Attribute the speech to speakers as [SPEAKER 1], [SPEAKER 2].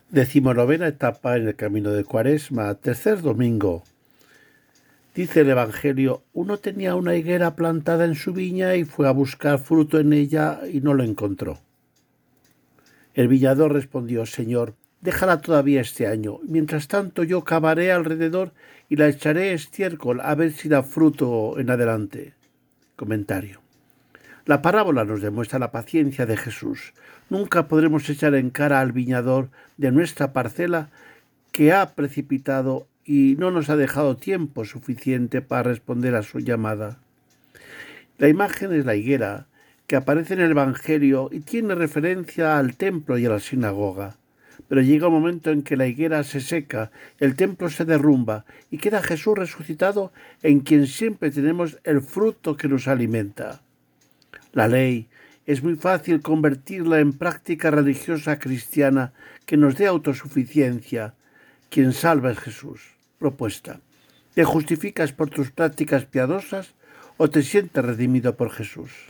[SPEAKER 1] Decimonovena etapa en el camino de Cuaresma, tercer domingo. Dice el Evangelio, uno tenía una higuera plantada en su viña y fue a buscar fruto en ella y no lo encontró. El viñador respondió, Señor, déjala todavía este año. Mientras tanto yo cavaré alrededor y la echaré estiércol a ver si da fruto en adelante. Comentario. La parábola nos demuestra la paciencia de Jesús. Nunca podremos echar en cara al viñador de nuestra parcela que ha precipitado y no nos ha dejado tiempo suficiente para responder a su llamada. La imagen es la higuera, que aparece en el Evangelio y tiene referencia al templo y a la sinagoga. Pero llega un momento en que la higuera se seca, el templo se derrumba y queda Jesús resucitado en quien siempre tenemos el fruto que nos alimenta. La ley es muy fácil convertirla en práctica religiosa cristiana que nos dé autosuficiencia. Quien salva es Jesús. Propuesta. ¿Te justificas por tus prácticas piadosas o te sientes redimido por Jesús?